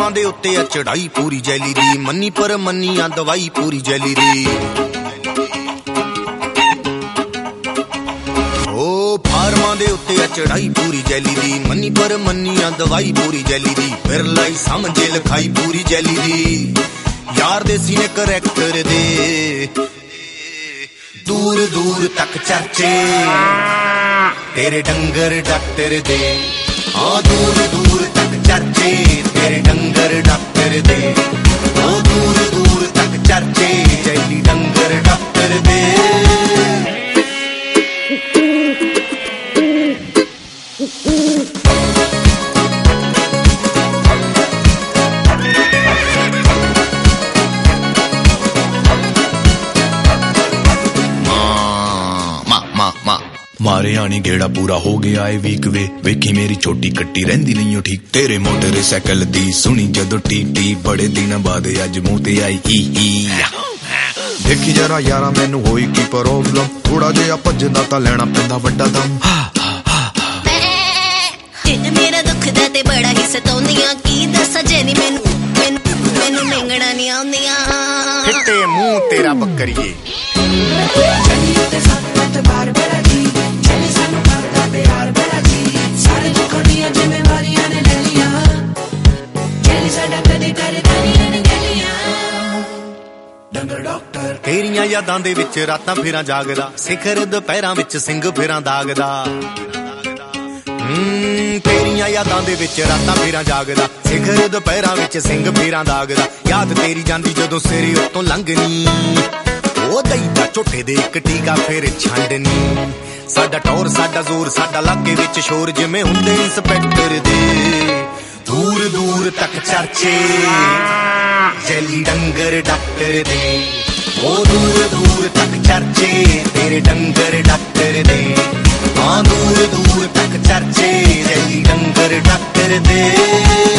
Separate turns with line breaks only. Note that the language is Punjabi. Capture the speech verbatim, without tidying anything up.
ਫਾਰਮਾਂ ਦੇ ਉੱਤੇ ਆ ਚੜਾਈ ਪੂਰੀ ਜੈਲੀ ਦੀ, ਮੰਨੀ ਪਰ ਮੰਨੀ ਆ ਦਵਾਈ ਪੂਰੀ ਜੈਲੀ ਦੀ। ਓ ਫਾਰਮਾਂ ਦੇ ਉੱਤੇ ਆ ਚੜਾਈ ਪੂਰੀ ਜੈਲੀ ਦੀ, ਮੰਨੀ ਪਰ ਮੰਨੀ ਆ ਦਵਾਈ ਪੂਰੀ ਜੈਲੀ ਦੀ। ਫਿਰ ਲਈ ਸਮਝੇ ਲਿਖਾਈ ਪੂਰੀ ਜੈਲੀ ਦੀ, ਯਾਰ ਦੇਸੀ ਨੇ ਕਰੈਕਟਰ ਦੇ ਦੂਰ ਦੂਰ ਤੱਕ ਚਰਚੇ ਤੇਰੇ ਡੰਗਰ ਡਾਕਟਰ ਦੇ। ਹਾਂ ਦੂਰ ਦੂਰ ਤੱਕ ਚਰਚੇ ਤੇਰੇ ਡੰਗਰ ਡਾਕਟਰ ਦੇ। ਹਾਂ ਦੂਰ ਦੂਰ ਤੱਕ ਚਰਚੇ ਜੈਲੀ ਡੰਗਰ ਡਾਕਟਰ ਦੇ।
मारे आनी गेड़ा पूरा हो गया है वीक वे, वेखी मेरी छोटी कट्टी रहिंदी नहीं हो ठीक। तेरे मोटरसाइकिल दी सुनी जदों टी टी, बड़े दिन बाद अज मूंह ते आई ही ही।
देखी जरा यारा मैनू होई की प्रॉब्लम, थोड़ा जिहा भजदा तां लैना पैंदा वड्डा दम।
ढिड मेरा दुखदा ते बड़ा ही सताउंदियां, की दस्सां जेनी मैनू मैनू मैनू निंगड़ा नहीं आउंदियां।
हिट्टे मूंह तेरा बकरिए ਤੇਰੀਆਂ ਯਾਦਾਂ ਦੇ ਵਿੱਚ ਰਾਤਾਂ ਫੇਰਾਂ ਜਾਗਦਾ, ਸਿਖਰ ਦੁਪਹਿਰਾਂ ਵਿੱਚ ਸਿੰਘ ਫੇਰਾਂ ਦਾਗਦਾ। ਹੂੰ ਤੇਰੀਆਂ ਯਾਦਾਂ ਦੇ ਵਿੱਚ ਰਾਤਾਂ ਫੇਰਾਂ ਜਾਗਦਾ, ਸਿਖਰ ਦੁਪਹਿਰਾਂ ਵਿੱਚ ਸਿੰਘ ਫੇਰਾਂ ਦਾਗਦਾ। ਯਾਦ ਤੇਰੀ ਜਾਂਦੀ ਜਦੋਂ ਸਿਰੇ ਉੱਤੋਂ ਲੰਘਣੀ, ਉਹ ਦਈਦਾ ਝੋਟੇ ਦੇ ਇੱਕ ਟੀਕਾ ਫੇਰ ਛੰਡਨੀ। ਸਾਡਾ ਟੌਰ ਸਾਡਾ ਜ਼ੋਰ ਸਾਡਾ ਲਾਗੇ ਵਿੱਚ ਸ਼ੋਰ, ਜਿਵੇਂ ਹੁੰਦੇ ਇੰਸਪੈਕਟਰ ਦੇ ਦੂਰ ਦੂਰ ਤੱਕ ਚਰਚੇ ਜੈਲੀ ਡੰਗਰ ਡਾਕਟਰ ਦੇ। ਉਹ ਦੂਰ ਦੂਰ ਤੱਕ ਚਰਚੇ ਤੇਰੇ ਡੰਗਰ ਡਾਕਟਰ ਦੇ। ਹਾਂ ਦੂਰ ਦੂਰ ਤੱਕ ਚਰਚੇ ਜੈਲੀ ਡੰਗਰ ਡਾਕਟਰ ਦੇ।